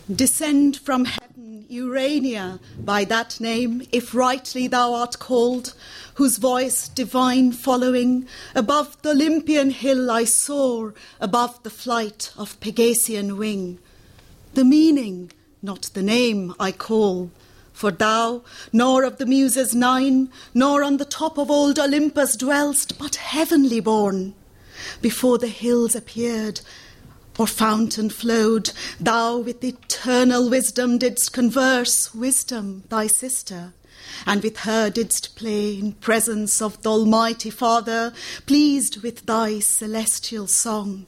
Descend from heaven, Urania, by that name, if rightly thou art called, whose voice divine following, above the Olympian hill I soar, above the flight of Pegasian wing. The meaning, not the name, I call, for thou, nor of the Muses 9, nor on the top of old Olympus dwell'st, but heavenly born. Before the hills appeared, or fountain flowed, thou with eternal wisdom didst converse, wisdom, thy sister, and with her didst play in presence of the Almighty Father, pleased with thy celestial song.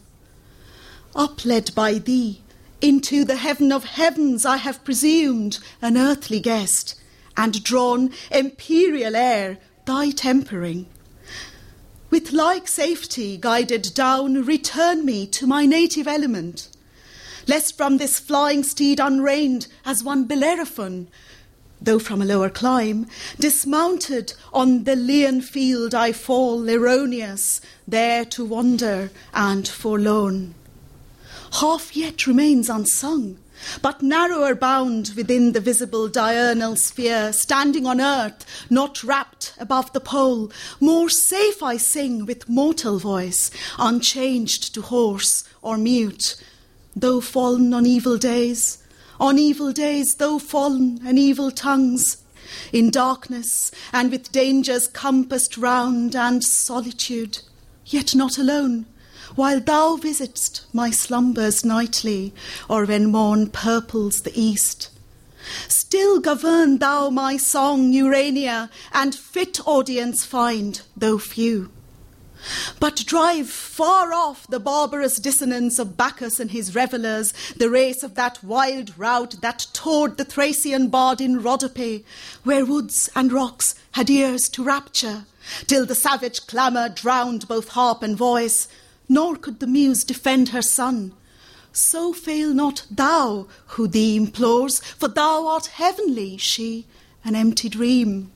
Upled by thee, into the heaven of heavens I have presumed, an earthly guest, and drawn imperial air, thy tempering. With like safety guided down, return me to my native element, lest from this flying steed unreined as one Bellerophon, though from a lower clime, dismounted on the Leon field I fall erroneous, there to wander and forlorn. Half yet remains unsung, but narrower bound within the visible diurnal sphere, standing on earth, not wrapped above the pole, more safe I sing with mortal voice, unchanged to hoarse or mute, though fallen on evil days, though fallen and evil tongues, in darkness and with dangers compassed round and solitude, yet not alone, while thou visit'st my slumbers nightly, or when morn purples the east. Still govern thou my song, Urania, and fit audience find, though few. But drive far off the barbarous dissonance of Bacchus and his revellers, the race of that wild rout that tore the Thracian bard in Rhodope, where woods and rocks had ears to rapture, till the savage clamour drowned both harp and voice, nor could the muse defend her son. So fail not thou who thee implores, for thou art heavenly, she, an empty dream.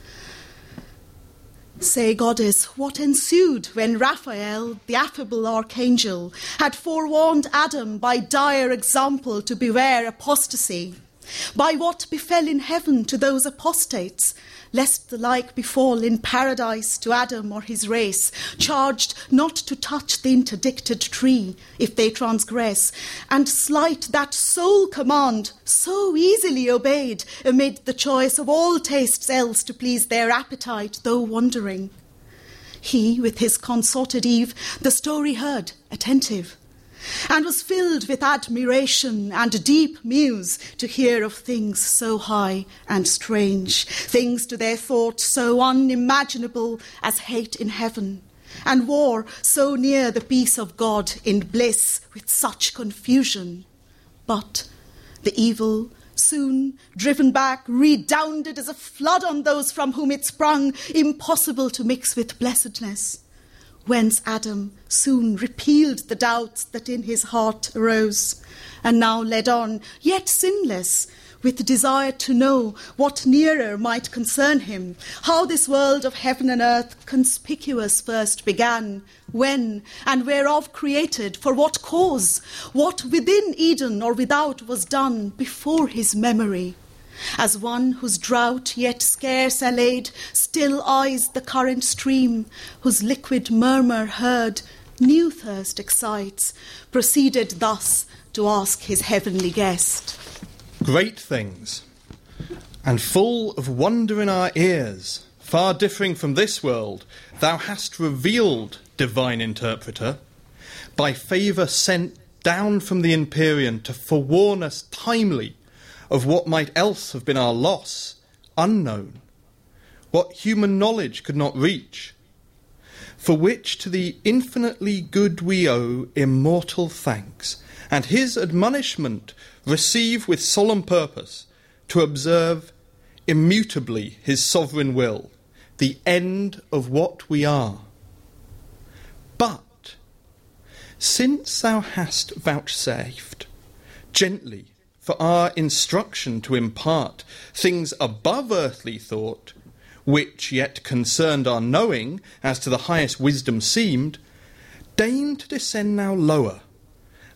Say, goddess, what ensued when Raphael, the affable archangel, had forewarned Adam by dire example to beware apostasy? By what befell in heaven to those apostates, lest the like befall in paradise to Adam or his race, charged not to touch the interdicted tree if they transgress, and slight that sole command so easily obeyed amid the choice of all tastes else to please their appetite, though wandering. He, with his consorted Eve, the story heard, attentive, and was filled with admiration and deep muse to hear of things so high and strange, things to their thought so unimaginable as hate in heaven, and war so near the peace of God in bliss with such confusion. But the evil, soon driven back, redounded as a flood on those from whom it sprung, impossible to mix with blessedness. Whence Adam soon repealed the doubts that in his heart arose, and now led on, yet sinless, with desire to know what nearer might concern him, how this world of heaven and earth conspicuous first began, when and whereof created, for what cause, what within Eden or without was done before his memory. As one whose drought yet scarce allayed still eyes the current stream, whose liquid murmur heard new thirst excites, proceeded thus to ask his heavenly guest. Great things, and full of wonder in our ears, far differing from this world, thou hast revealed, divine interpreter, by favour sent down from the Empyrean to forewarn us timely of what might else have been our loss, unknown, what human knowledge could not reach, for which to the infinitely good we owe immortal thanks, and his admonishment receive with solemn purpose, to observe immutably his sovereign will, the end of what we are. But, since thou hast vouchsafed gently for our instruction to impart things above earthly thought, which yet concerned our knowing as to the highest wisdom seemed, deign to descend now lower,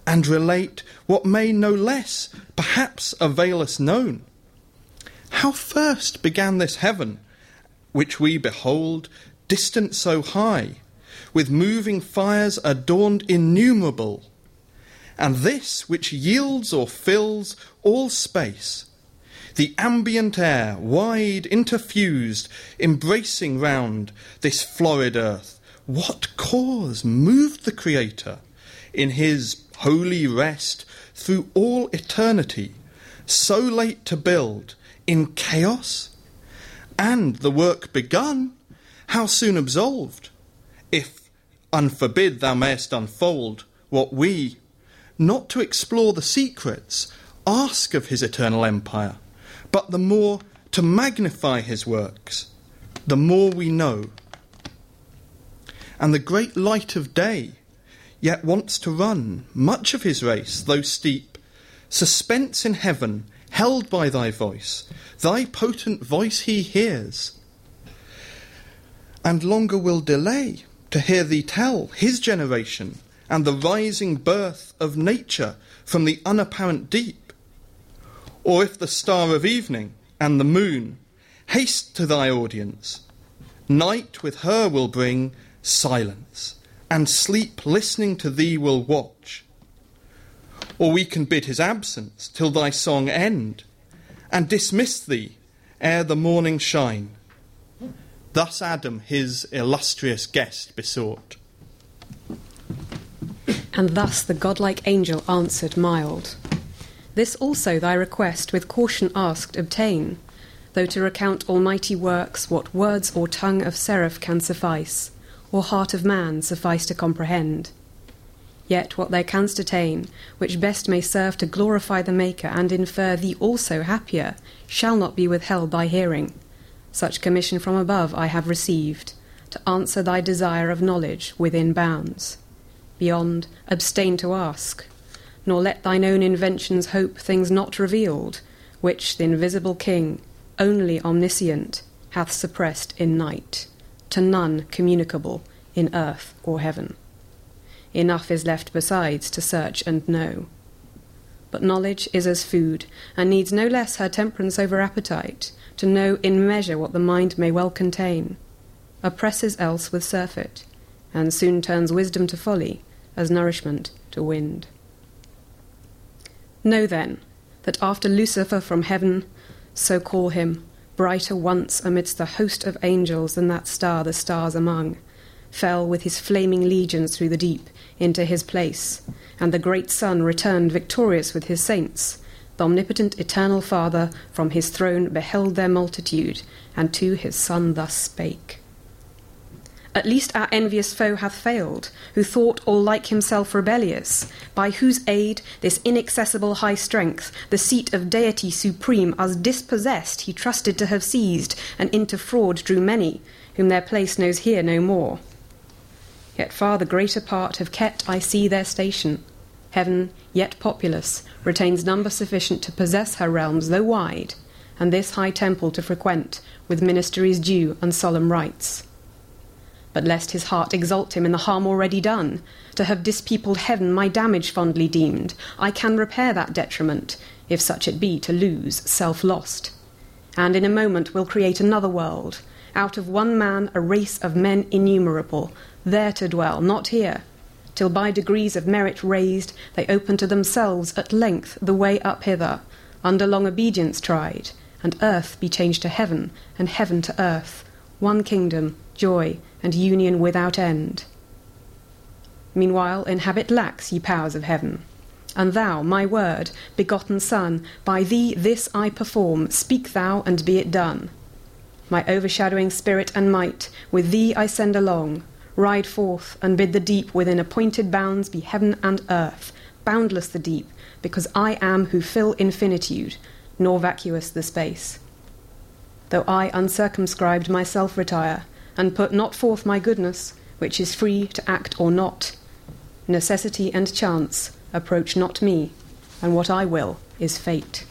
and relate what may no less perhaps avail us known. How first began this heaven, which we behold, distant so high, with moving fires adorned innumerable, and this which yields or fills all space, the ambient air wide interfused, embracing round this florid earth, what cause moved the Creator in his holy rest through all eternity, so late to build in chaos? And the work begun, how soon absolved, if, unforbid, thou mayest unfold what we, not to explore the secrets, ask of his eternal empire, but the more to magnify his works, the more we know. And the great light of day yet wants to run much of his race, though steep, suspense in heaven, held by thy voice, thy potent voice he hears, and longer will delay to hear thee tell his generation and the rising birth of nature from the unapparent deep. Or if the star of evening and the moon haste to thy audience, night with her will bring silence, and sleep listening to thee will watch. Or we can bid his absence till thy song end, and dismiss thee ere the morning shine. Thus Adam his illustrious guest besought. And thus the godlike angel answered mild, This also thy request with caution asked obtain, though to recount almighty works what words or tongue of seraph can suffice, or heart of man suffice to comprehend. Yet what thou canst attain, which best may serve to glorify the Maker and infer thee also happier, shall not be withheld thy hearing. Such commission from above I have received, to answer thy desire of knowledge within bounds. Beyond, abstain to ask, nor let thine own inventions hope things not revealed, which the invisible King, only omniscient, hath suppressed in night, to none communicable in earth or heaven. Enough is left besides to search and know. But knowledge is as food, and needs no less her temperance over appetite, to know in measure what the mind may well contain, oppresses else with surfeit, and soon turns wisdom to folly, as nourishment to wind. Know then, that after Lucifer from heaven, so call him, brighter once amidst the host of angels than that star the stars among, fell with his flaming legions through the deep into his place, and the great sun returned victorious with his saints. The omnipotent eternal Father from his throne beheld their multitude, and to his Son thus spake. At least our envious foe hath failed, who thought all like himself rebellious, by whose aid this inaccessible high strength, the seat of deity supreme, us dispossessed he trusted to have seized, and into fraud drew many, whom their place knows here no more. Yet far the greater part have kept, I see, their station. Heaven, yet populous, retains number sufficient to possess her realms, though wide, and this high temple to frequent, with ministries due and solemn rites. But lest his heart exalt him in the harm already done, to have dispeopled heaven my damage fondly deemed, I can repair that detriment, if such it be to lose self-lost. And in a moment will create another world, out of one man a race of men innumerable, there to dwell, not here, till by degrees of merit raised, they open to themselves at length the way up hither, under long obedience tried, and earth be changed to heaven, and heaven to earth, one kingdom, joy, and union without end. Meanwhile in habit lax, ye powers of heaven, and thou, my word, begotten Son, by thee this I perform, speak thou, and be it done. My overshadowing spirit and might, with thee I send along, ride forth, and bid the deep within appointed bounds be heaven and earth, boundless the deep, because I am who fill infinitude, nor vacuous the space. Though I uncircumscribed myself retire, and put not forth my goodness, which is free to act or not, necessity and chance approach not me, and what I will is fate.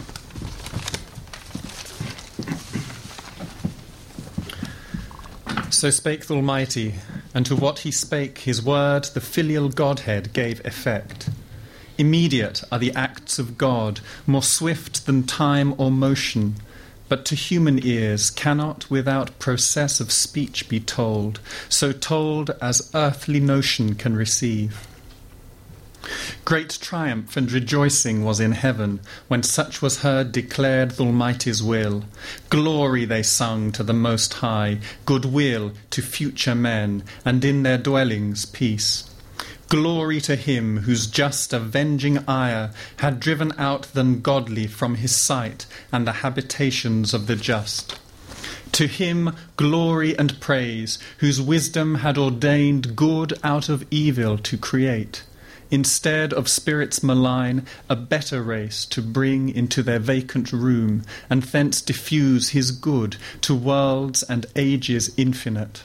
So spake the Almighty, and to what he spake his word the filial Godhead gave effect. Immediate are the acts of God, more swift than time or motion, but to human ears cannot without process of speech be told, so told as earthly notion can receive. Great triumph and rejoicing was in heaven, when such was heard declared th' Almighty's will. Glory they sung to the Most High, goodwill to future men, and in their dwellings peace. Glory to him whose just avenging ire had driven out the ungodly from his sight and the habitations of the just. To him glory and praise, whose wisdom had ordained good out of evil to create, instead of spirits malign, a better race to bring into their vacant room, and thence diffuse his good to worlds and ages infinite.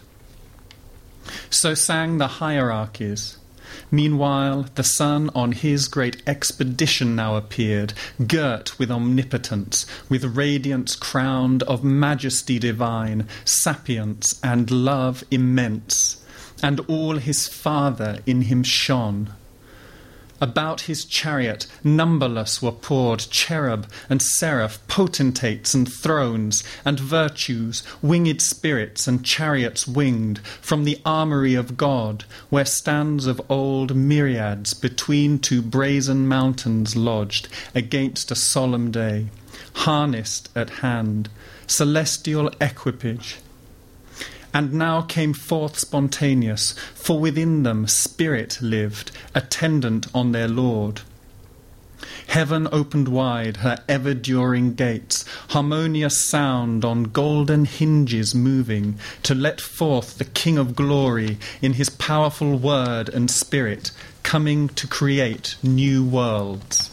So sang the hierarchies. Meanwhile, the Son on his great expedition now appeared, girt with omnipotence, with radiance crowned of majesty divine, sapience and love immense, and all his Father in him shone. About his chariot numberless were poured cherub and seraph, potentates and thrones, and virtues, winged spirits and chariots winged, from the armoury of God, where stands of old myriads between two brazen mountains lodged, against a solemn day, harnessed at hand, celestial equipage. And now came forth spontaneous, for within them Spirit lived, attendant on their Lord. Heaven opened wide her ever-during gates, harmonious sound on golden hinges moving, to let forth the King of glory in his powerful word and spirit, coming to create new worlds.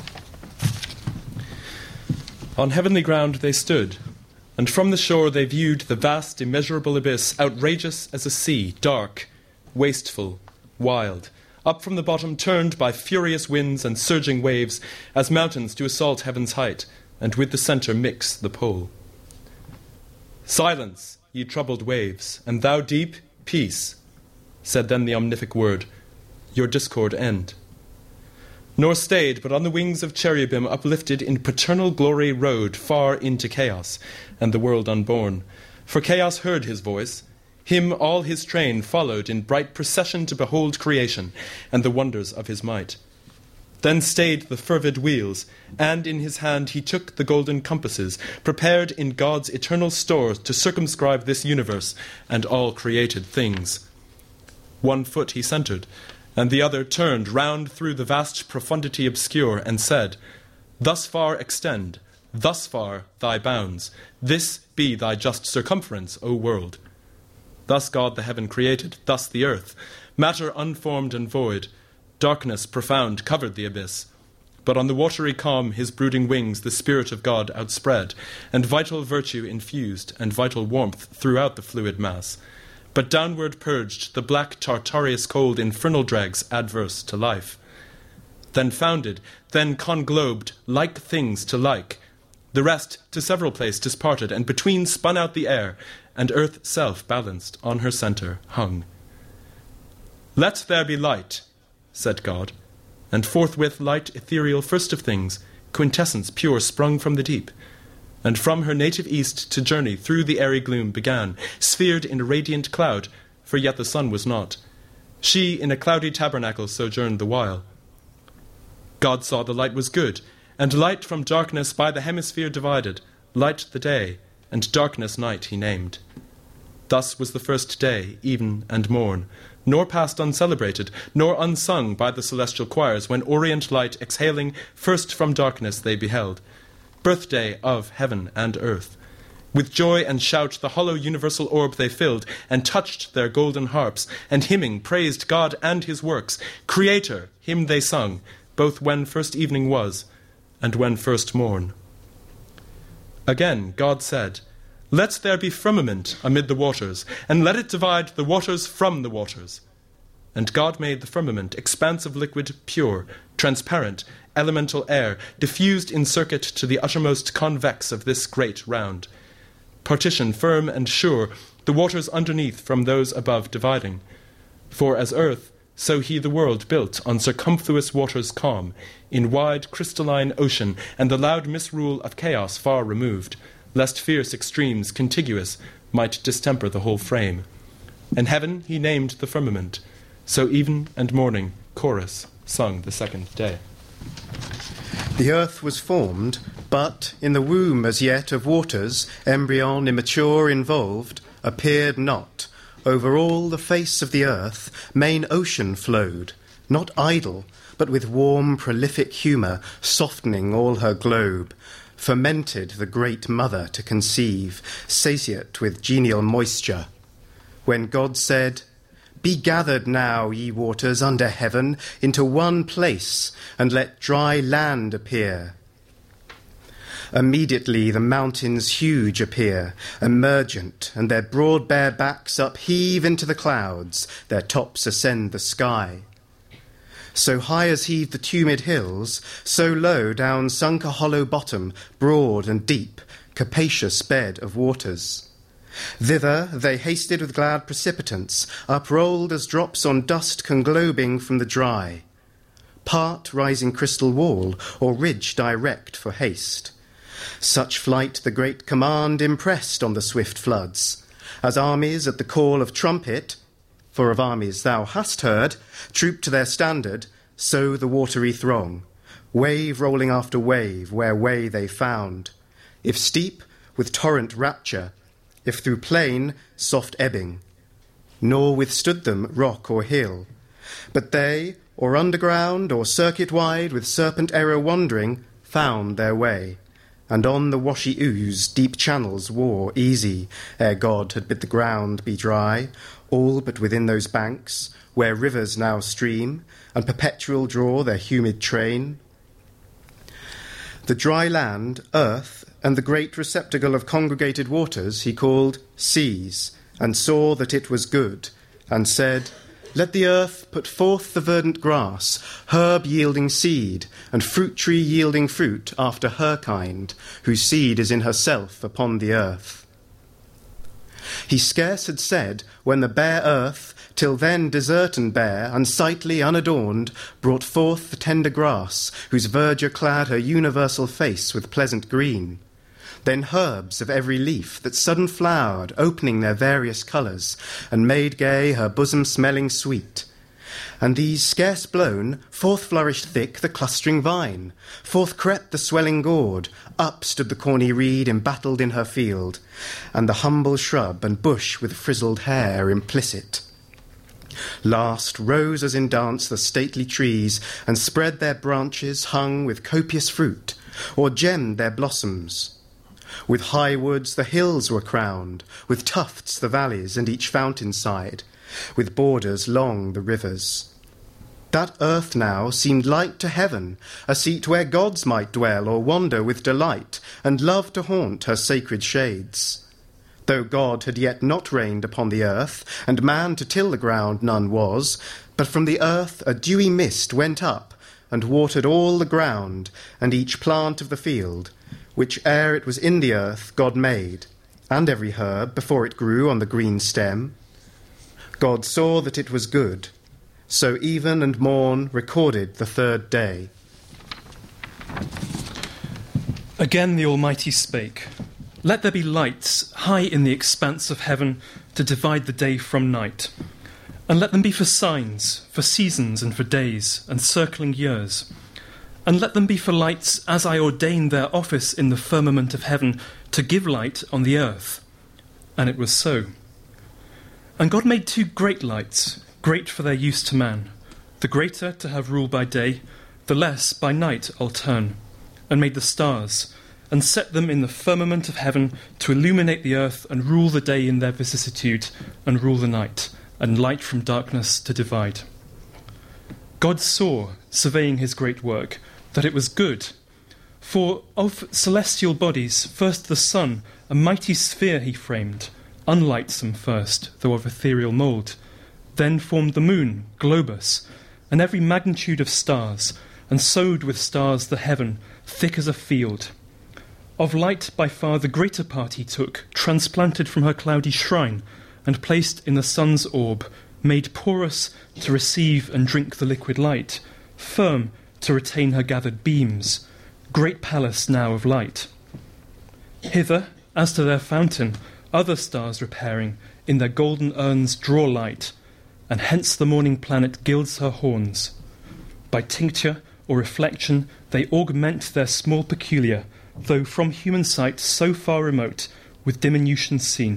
On heavenly ground they stood, and from the shore they viewed the vast, immeasurable abyss, outrageous as a sea, dark, wasteful, wild, up from the bottom turned by furious winds and surging waves, as mountains do assault heaven's height, and with the centre mix the pole. Silence, ye troubled waves, and thou deep, peace, said then the omnific word, your discord end. Nor stayed, but on the wings of cherubim uplifted in paternal glory rode far into chaos, and the world unborn. For chaos heard his voice, him all his train followed in bright procession to behold creation, and the wonders of his might. Then stayed the fervid wheels, and in his hand he took the golden compasses, prepared in God's eternal stores to circumscribe this universe and all created things. One foot he centred, and the other turned round through the vast profundity obscure, and said, thus far extend, thus far thy bounds, this be thy just circumference, O world. Thus God the heaven created, thus the earth, matter unformed and void, darkness profound covered the abyss. But on the watery calm his brooding wings the Spirit of God outspread, and vital virtue infused, and vital warmth throughout the fluid mass. But downward purged the black Tartareus cold infernal dregs adverse to life. Then founded, then conglobed, like things to like. The rest to several place disparted, and between spun out the air, and earth self balanced on her centre hung. Let there be light, said God, and forthwith light ethereal first of things, quintessence pure sprung from the deep. And from her native east to journey through the airy gloom began, sphered in a radiant cloud, for yet the sun was not. She in a cloudy tabernacle sojourned the while. God saw the light was good, and light from darkness by the hemisphere divided, light the day, and darkness night he named. Thus was the first day, even and morn, nor passed uncelebrated, nor unsung by the celestial choirs, when orient light exhaling first from darkness they beheld, birthday of heaven and earth. With joy and shout the hollow universal orb they filled, and touched their golden harps, and hymning praised God and his works. Creator, him they sung, both when first evening was, and when first morn. Again God said, let there be firmament amid the waters, and let it divide the waters from the waters. And God made the firmament, expanse of liquid, pure, transparent, elemental air, diffused in circuit to the uttermost convex of this great round. Partition firm and sure, the waters underneath from those above dividing. For as earth, so he the world built on circumfluous waters calm, in wide crystalline ocean, and the loud misrule of chaos far removed, lest fierce extremes contiguous might distemper the whole frame. And heaven he named the firmament, so even and morning chorus sung the second day. The earth was formed, but in the womb as yet of waters, embryon immature involved, appeared not. Over all the face of the earth, main ocean flowed, not idle, but with warm, prolific humour, softening all her globe, fermented the great mother to conceive, satiate with genial moisture. When God said, "Be gathered now, ye waters under heaven, into one place, and let dry land appear." Immediately the mountains huge appear, emergent, and their broad bare backs upheave into the clouds, their tops ascend the sky. So high as heaved the tumid hills, so low down sunk a hollow bottom, broad and deep, capacious bed of waters. Thither they hasted with glad precipitance, uprolled as drops on dust conglobing from the dry. Part rising crystal wall, or ridge direct for haste. Such flight the great command impressed on the swift floods, as armies at the call of trumpet, for of armies thou hast heard, troop to their standard, so the watery throng, wave rolling after wave where way they found, if steep, with torrent rapture, if through plain, soft ebbing. Nor withstood them rock or hill, but they, or underground or circuit-wide with serpent error wandering, found their way, and on the washy ooze deep channels wore easy, ere God had bid the ground be dry, all but within those banks, where rivers now stream, and perpetual draw their humid train. The dry land, earth, and the great receptacle of congregated waters he called seas, and saw that it was good, and said, "Let the earth put forth the verdant grass, herb yielding seed, and fruit tree yielding fruit after her kind, whose seed is in herself upon the earth." He scarce had said, when the bare earth, till then desert and bare, unsightly, unadorned, brought forth the tender grass, whose verdure clad her universal face with pleasant green. Then herbs of every leaf that sudden flowered, opening their various colours, and made gay her bosom smelling sweet. And these scarce blown, forth flourished thick the clustering vine, forth crept the swelling gourd, up stood the corny reed embattled in her field, and the humble shrub and bush with frizzled hair implicit. Last rose as in dance the stately trees, and spread their branches hung with copious fruit, or gemmed their blossoms. With high woods the hills were crowned, with tufts the valleys and each fountain side, with borders long the rivers. That earth now seemed like to heaven, a seat where gods might dwell or wander with delight, and love to haunt her sacred shades. Though God had yet not reigned upon the earth, and man to till the ground none was, but from the earth a dewy mist went up, and watered all the ground, and each plant of the field, which ere it was in the earth God made, and every herb before it grew on the green stem. God saw that it was good, so even and morn recorded the third day. Again the Almighty spake, "Let there be lights high in the expanse of heaven to divide the day from night, and let them be for signs, for seasons and for days, and circling years. And let them be for lights as I ordained their office in the firmament of heaven to give light on the earth." And it was so. And God made 2 great lights, great for their use to man, the greater to have rule by day, the less by night altern, and made the stars, and set them in the firmament of heaven to illuminate the earth and rule the day in their vicissitude, and rule the night, and light from darkness to divide. God saw, surveying his great work, that it was good. For of celestial bodies, first the sun, a mighty sphere he framed, unlightsome first, though of ethereal mould. Then formed the moon, globus, and every magnitude of stars, and sowed with stars the heaven, thick as a field. Of light by far the greater part he took, transplanted from her cloudy shrine, and placed in the sun's orb, made porous to receive and drink the liquid light, firm to retain her gathered beams, great palace now of light. Hither, as to their fountain, other stars repairing, in their golden urns draw light, and hence the morning planet gilds her horns. By tincture or reflection they augment their small peculiar, though from human sight so far remote, with diminution seen.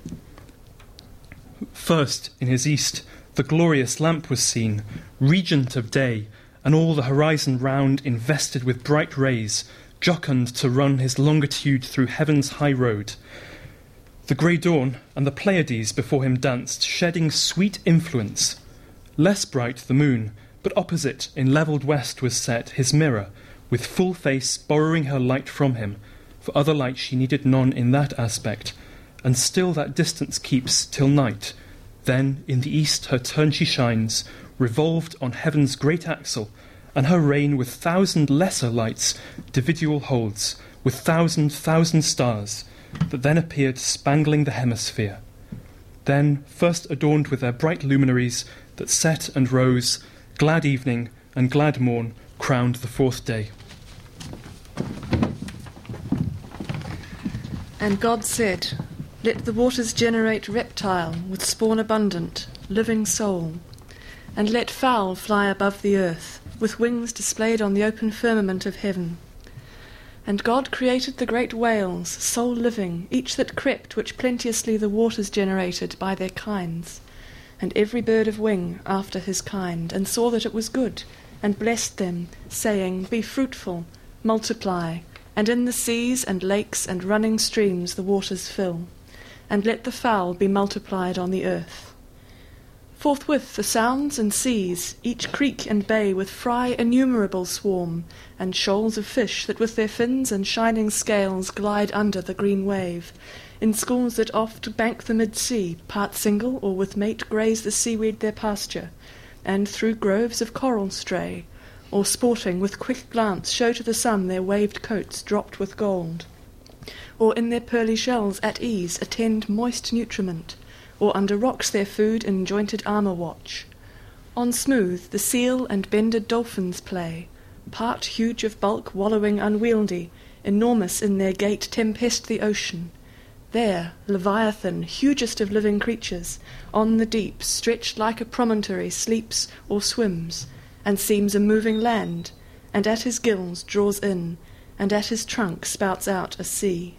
First, in his east, the glorious lamp was seen, regent of day, and all the horizon round invested with bright rays, jocund to run his longitude through heaven's high road. The grey dawn and the Pleiades before him danced, shedding sweet influence. Less bright the moon, but opposite in levelled west was set his mirror, with full face borrowing her light from him, for other light she needed none in that aspect, and still that distance keeps till night. Then in the east her turn she shines, revolved on heaven's great axle, and her reign with 1,000 lesser lights dividual holds, with 1,000 stars, that then appeared spangling the hemisphere. Then first adorned with their bright luminaries, that set and rose, glad evening and glad morn crowned the 4th day. And God said, Let the waters generate reptile with spawn abundant, living soul, and let fowl fly above the earth, with wings displayed on the open firmament of heaven. And God created the great whales, soul living, each that crept, which plenteously the waters generated by their kinds, and every bird of wing after his kind, and saw that it was good, and blessed them, saying, Be fruitful, multiply, and in the seas and lakes and running streams the waters fill, and let the fowl be multiplied on the earth. Forthwith the sounds and seas, each creek and bay with fry innumerable swarm, and shoals of fish that with their fins and shining scales glide under the green wave, in schools that oft bank the mid-sea, part single or with mate graze the seaweed their pasture, and through groves of coral stray, or sporting with quick glance show to the sun their waved coats dropped with gold, or in their pearly shells at ease attend moist nutriment, or under rocks their food in jointed armour watch. On smooth the seal and bended dolphins play, part huge of bulk wallowing unwieldy, enormous in their gait tempest the ocean. There Leviathan, hugest of living creatures, on the deep stretched like a promontory sleeps or swims, and seems a moving land, and at his gills draws in, and at his trunk spouts out a sea.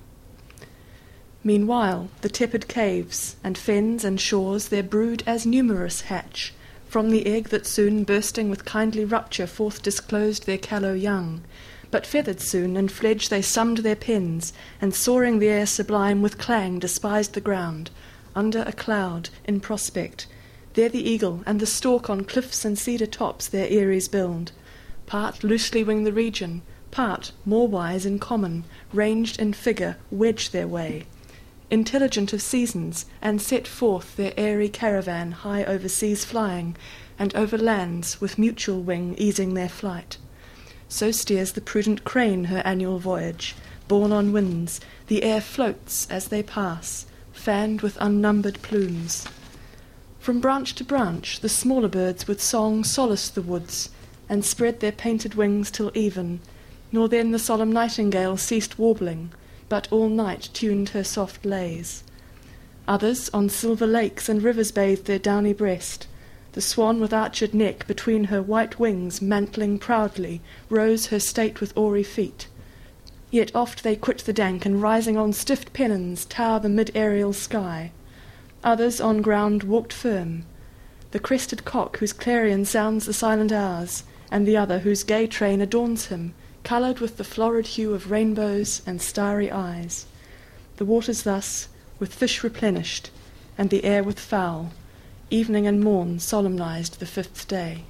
Meanwhile the tepid caves, and fens and shores their brood as numerous hatch, from the egg that soon bursting with kindly rupture forth disclosed their callow young, but feathered soon and fledged they summed their pens, and soaring the air sublime with clang despised the ground, under a cloud in prospect. There the eagle and the stork on cliffs and cedar tops their eyries build, part loosely wing the region, part, more wise in common, ranged in figure, wedge their way, intelligent of seasons, and set forth their airy caravan high over seas flying, and over lands with mutual wing easing their flight. So steers the prudent crane her annual voyage, borne on winds, the air floats as they pass, fanned with unnumbered plumes. From branch to branch the smaller birds with song solace the woods, and spread their painted wings till even, nor then the solemn nightingale ceased warbling, but all night tuned her soft lays. Others on silver lakes and rivers bathed their downy breast. The swan with arched neck between her white wings mantling proudly rose her state with oary feet. Yet oft they quit the dank, and rising on stiff pennons tower the mid-aerial sky. Others on ground walked firm, the crested cock whose clarion sounds the silent hours, and the other whose gay train adorns him, coloured with the florid hue of rainbows and starry eyes. The waters thus, with fish replenished, and the air with fowl, evening and morn solemnized the 5th day.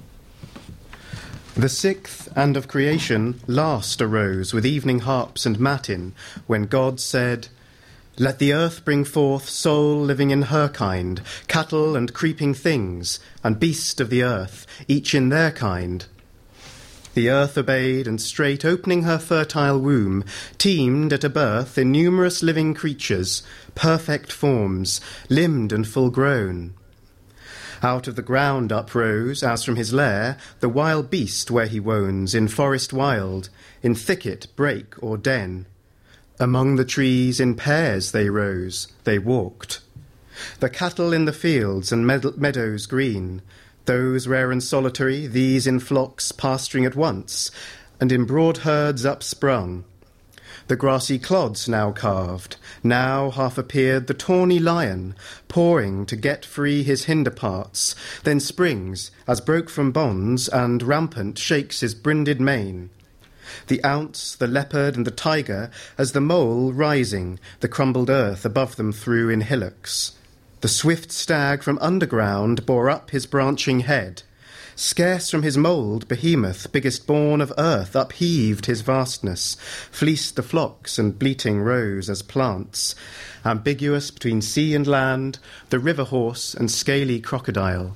The 6th, and of creation, last arose with evening harps and matin, when God said, Let the earth bring forth soul living in her kind, cattle and creeping things, and beasts of the earth, each in their kind. The earth obeyed, and straight opening her fertile womb, teemed at a birth in numerous living creatures, perfect forms, limbed and full grown. Out of the ground uprose, as from his lair, the wild beast where he wones, in forest wild, in thicket, brake, or den. Among the trees in pairs they rose, they walked. The cattle in the fields and meadows green, those rare and solitary, these in flocks pasturing at once, and in broad herds upsprung. The grassy clods now carved, now half appeared the tawny lion, pawing to get free his hinder parts, then springs, as broke from bonds, and rampant shakes his brinded mane. The ounce, the leopard, and the tiger, as the mole rising, the crumbled earth above them threw in hillocks. The swift stag from underground bore up his branching head. Scarce from his mould behemoth, biggest born of earth, upheaved his vastness, fleeced the flocks and bleating rose as plants. Ambiguous between sea and land, the river horse and scaly crocodile.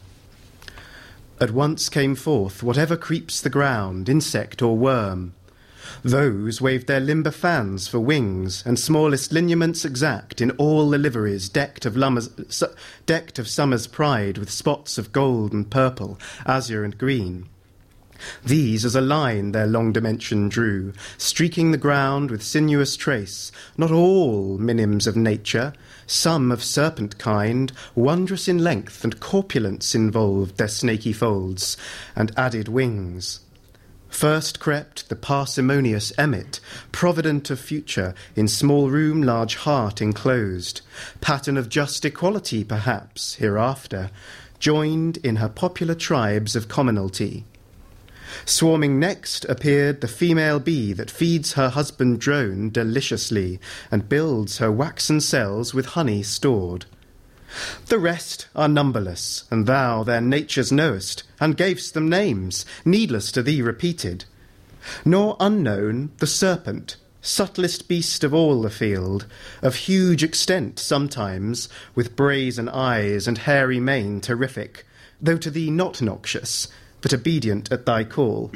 At once came forth whatever creeps the ground, insect or worm. Those waved their limber fans for wings, and smallest lineaments exact in all the liveries decked of summer's pride with spots of gold and purple, azure and green. These as a line their long dimension drew, streaking the ground with sinuous trace, not all minims of nature, some of serpent kind, wondrous in length and corpulence involved their snaky folds, and added wings. First crept the parsimonious emmet, provident of future, in small room large heart enclosed, pattern of just equality perhaps, hereafter, joined in her popular tribes of commonalty. Swarming next appeared the female bee that feeds her husband drone deliciously, and builds her waxen cells with honey stored. The rest are numberless, and thou their natures knowest, and gavest them names, needless to thee repeated. Nor unknown the serpent, subtlest beast of all the field, of huge extent sometimes, with brazen eyes and hairy mane terrific, though to thee not noxious, but obedient at thy call.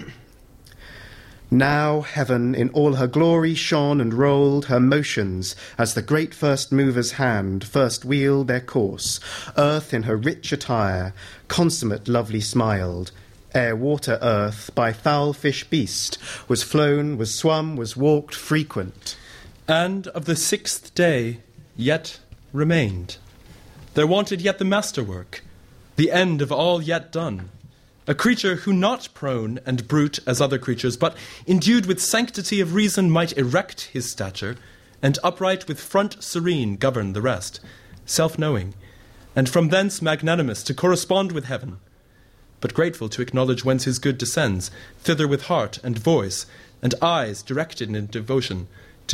Now heaven in all her glory shone and rolled her motions as the great first mover's hand first wheeled their course. Earth in her rich attire, consummate lovely smiled. Ere water earth by foul fish beast was flown, was swum, was walked frequent. And of the 6th day yet remained. There wanted yet the masterwork, the end of all yet done. A creature who not prone and brute as other creatures, but endued with sanctity of reason might erect his stature, and upright with front serene govern the rest, self-knowing, and from thence magnanimous to correspond with heaven, but grateful to acknowledge whence his good descends, thither with heart and voice, and eyes directed in devotion,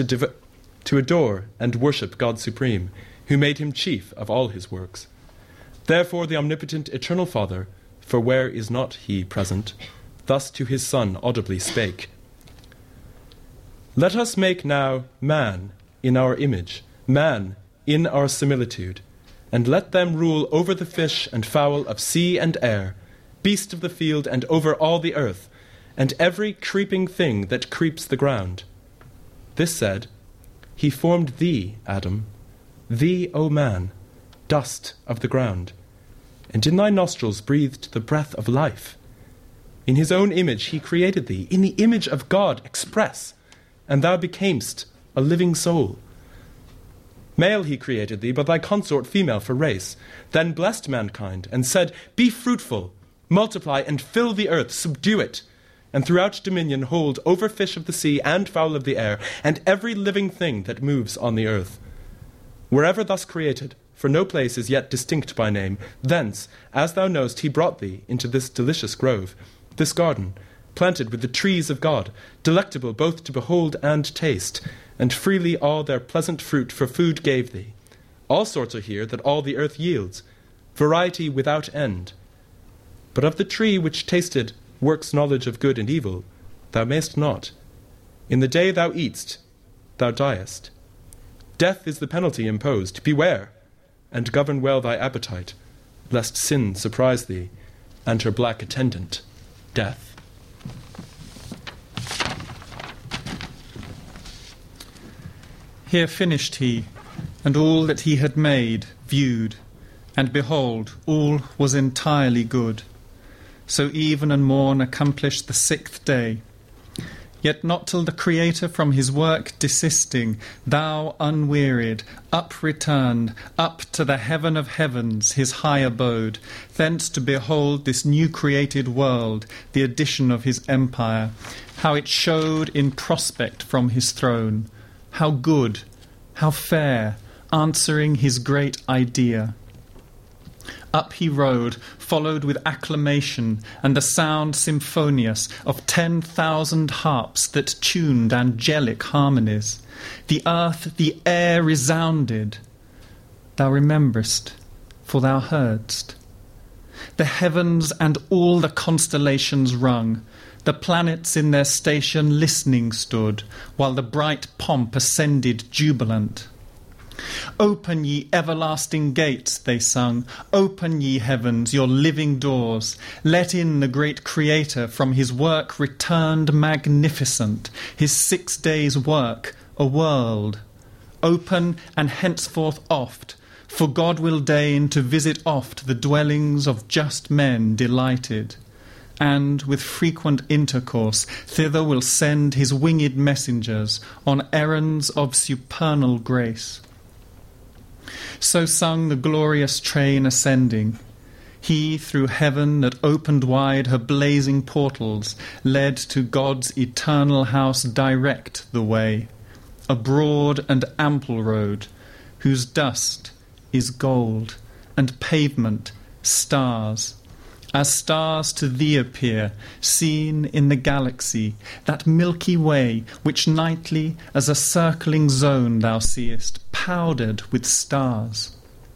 to adore and worship God supreme, who made him chief of all his works. Therefore the omnipotent eternal Father, for where is not he present, thus to his Son audibly spake. Let us make now man in our image, man in our similitude, and let them rule over the fish and fowl of sea and air, beast of the field, and over all the earth, and every creeping thing that creeps the ground. This said, he formed thee, Adam, thee, O man, dust of the ground, and in thy nostrils breathed the breath of life. In his own image he created thee, in the image of God express, and thou becamest a living soul. Male he created thee, but thy consort female for race. Then blessed mankind, and said, be fruitful, multiply, and fill the earth, subdue it, and throughout dominion hold over fish of the sea and fowl of the air, and every living thing that moves on the earth. Wherever thus created, for no place is yet distinct by name, thence, as thou knowest, he brought thee into this delicious grove, this garden, planted with the trees of God, delectable both to behold and taste, and freely all their pleasant fruit for food gave thee. All sorts are here that all the earth yields, variety without end. But of the tree which tasted works knowledge of good and evil, thou mayst not. In the day thou eatst, thou diest. Death is the penalty imposed. Beware, and govern well thy appetite, lest sin surprise thee, and her black attendant, death. Here finished he, and all that he had made, viewed, And behold, all was entirely good. So even and morn accomplished the 6th day. Yet not till the Creator from his work desisting, thou unwearied, up-returned, up to the heaven of heavens, his high abode, thence to behold this new created world, the addition of his empire, how it showed in prospect from his throne, how good, how fair, answering his great idea. Up he rode, followed with acclamation, and a sound symphonious of 10,000 harps that tuned angelic harmonies. The earth, the air resounded. Thou rememberest, for thou heardst. The heavens and all the constellations rung. The planets in their station listening stood, while the bright pomp ascended jubilant. Open ye everlasting gates, they sung. Open ye heavens, your living doors. Let in the great Creator from his work returned magnificent, his 6 days' work, a world. Open and henceforth oft, for God will deign to visit oft the dwellings of just men delighted. And with frequent intercourse thither will send his winged messengers on errands of supernal grace. So sung the glorious train ascending. He through heaven that opened wide her blazing portals led to God's eternal house direct the way, a broad and ample road, whose dust is gold and pavement stars. As stars to thee appear, seen in the galaxy, that Milky Way, which nightly as a circling zone thou seest, powdered with stars.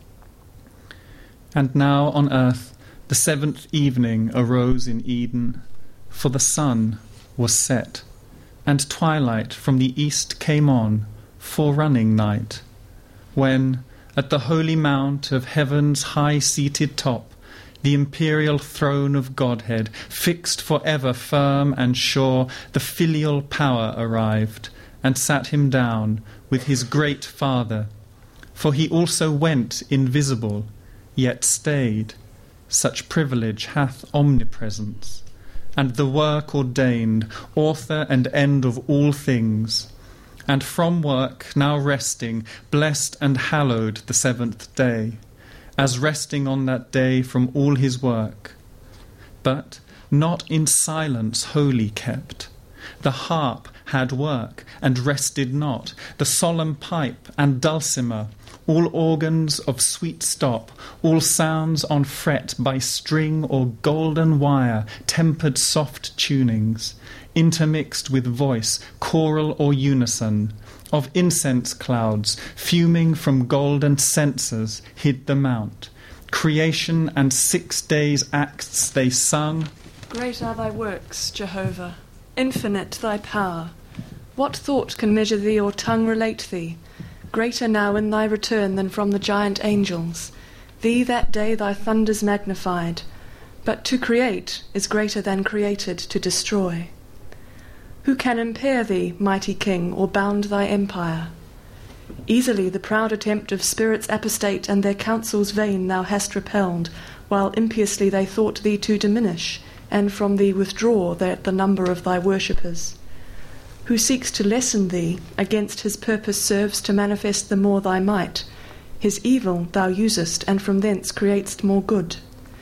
And now on earth the 7th evening arose in Eden, for the sun was set, and twilight from the east came on, forerunning night, when, at the holy mount of heaven's high-seated top, the imperial throne of Godhead, fixed for ever firm and sure, the filial power arrived, and sat him down with his great Father. For he also went invisible, yet stayed. Such privilege hath omnipresence, and the work ordained, author and end of all things. And from work now resting, blessed and hallowed the 7th day, as resting on that day from all his work. But not in silence wholly kept. The harp had work, and rested not, the solemn pipe and dulcimer, all organs of sweet stop, all sounds on fret by string or golden wire, tempered soft tunings, intermixed with voice, choral or unison, of incense clouds, fuming from golden censers, hid the mount. Creation and 6 days' acts they sung. Great are thy works, Jehovah, infinite thy power. What thought can measure thee or tongue relate thee? Greater now in thy return than from the giant angels. Thee that day thy thunders magnified. But to create is greater than created to destroy. Who can impair thee, mighty King, or bound thy empire? Easily the proud attempt of spirits apostate and their counsels vain thou hast repelled, while impiously they thought thee to diminish, and from thee withdraw the number of thy worshippers. Who seeks to lessen thee, against his purpose serves to manifest the more thy might. His evil thou usest, and from thence createst more good.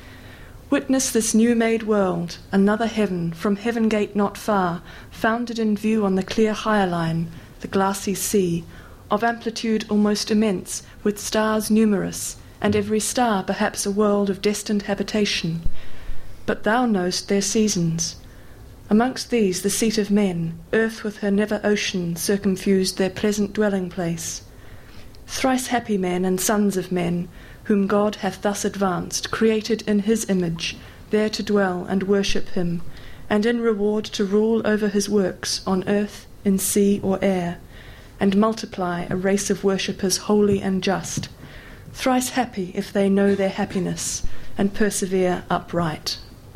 Witness this new-made world, another heaven, from heaven gate not far, founded in view on the clear Hyaline, the glassy sea, of amplitude almost immense, with stars numerous, and every star perhaps a world of destined habitation. But thou knowest their seasons. Amongst these the seat of men, earth with her never ocean circumfused their pleasant dwelling place. Thrice happy men and sons of men, whom God hath thus advanced, created in his image, there to dwell and worship him, and in reward to rule over his works on earth, in sea or air, and multiply a race of worshippers holy and just, thrice happy if they know their happiness, and persevere upright.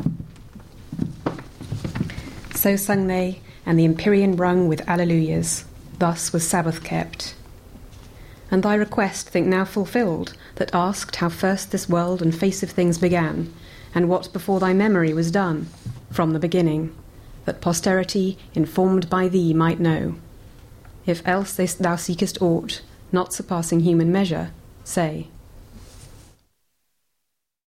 So sung they, and the Empyrean rung with alleluias. Thus was Sabbath kept. and thy request think now fulfilled, that asked how first this world and face of things began, and what before thy memory was done, from the beginning, that posterity, informed by thee, might know. If else thou seekest aught, not surpassing human measure, say.